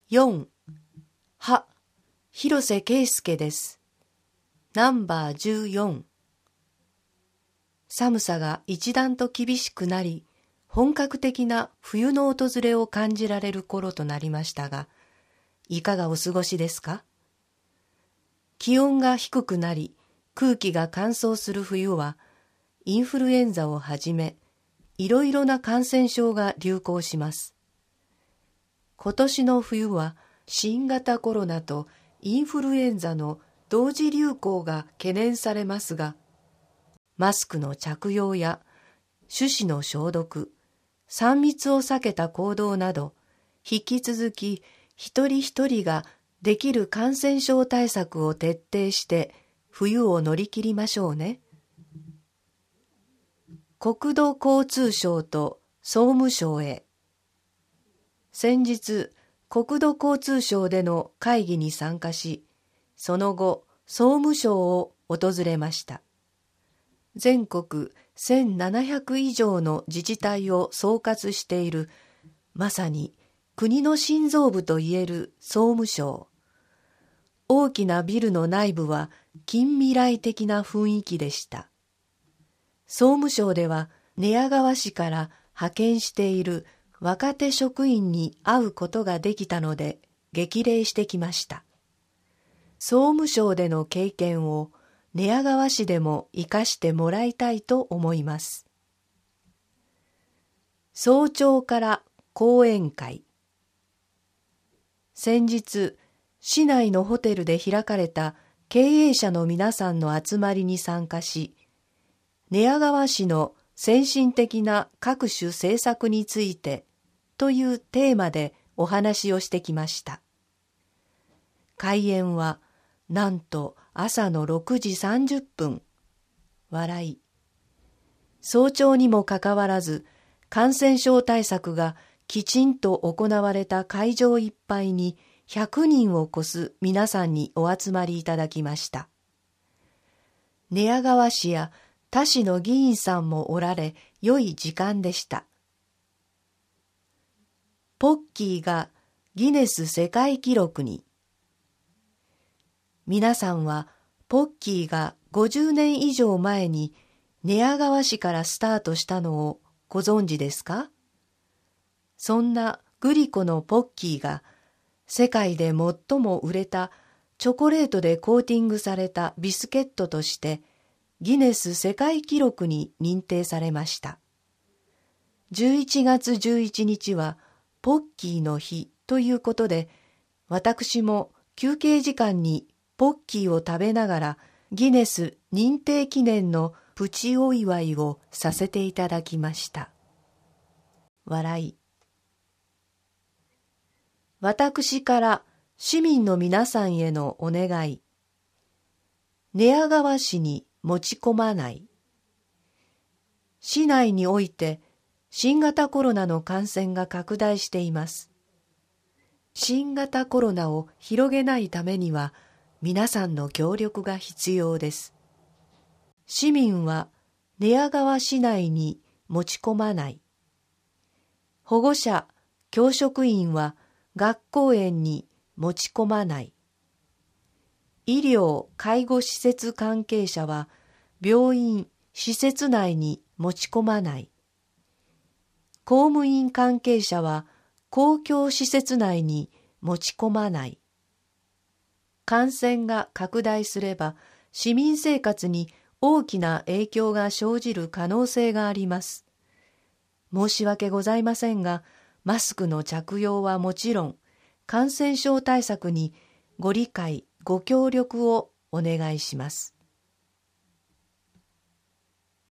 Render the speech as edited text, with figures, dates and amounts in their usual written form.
4、広瀬圭介です。ナンバー14。寒さが一段と厳しくなり、本格的な冬の訪れを感じられる頃となりましたが、いかがお過ごしですか？気温が低くなり、空気が乾燥する冬は、インフルエンザをはじめ、いろいろな感染症が流行します。今年の冬は、新型コロナとインフルエンザの同時流行が懸念されますが、マスクの着用や手指の消毒、3密を避けた行動など、引き続き一人一人ができる感染症対策を徹底して冬を乗り切りましょうね。国土交通省と総務省へ。先日、国土交通省での会議に参加し、その後、総務省を訪れました。全国1700以上の自治体を総括している、まさに国の心臓部といえる総務省。大きなビルの内部は近未来的な雰囲気でした。総務省では寝屋川市から派遣している若手職員に会うことができたので激励してきました。総務省での経験を寝屋川市でも生かしてもらいたいと思います。早朝から講演会。先日、市内のホテルで開かれた経営者の皆さんの集まりに参加し、寝屋川市の先進的な各種政策についてというテーマでお話をしてきました。開演はなんと朝の6時30分。笑い。早朝にもかかわらず、感染症対策がきちんと行われた会場いっぱいに100人を超す皆さんにお集まりいただきました。寝屋川市や他市の議員さんもおられ、良い時間でした。ポッキーがギネス世界記録に。皆さんはポッキーが50年以上前に寝屋川市からスタートしたのをご存知ですか？そんなグリコのポッキーが世界で最も売れたチョコレートでコーティングされたビスケットとしてギネス世界記録に認定されました。11月11日はポッキーの日ということで、私も休憩時間にポッキーを食べながらギネス認定記念のプチお祝いをさせていただきました。笑い。私から市民の皆さんへのお願い。寝屋川市に持ち込まない。市内において新型コロナの感染が拡大しています。新型コロナを広げないためには皆さんの協力が必要です。市民は寝屋川市内に持ち込まない。保護者、教職員は学校園に持ち込まない。医療・介護施設関係者は病院・施設内に持ち込まない。公務員関係者は公共施設内に持ち込まない。感染が拡大すれば市民生活に大きな影響が生じる可能性があります。申し訳ございませんが、マスクの着用はもちろん、感染症対策にご理解、ご協力をお願いします。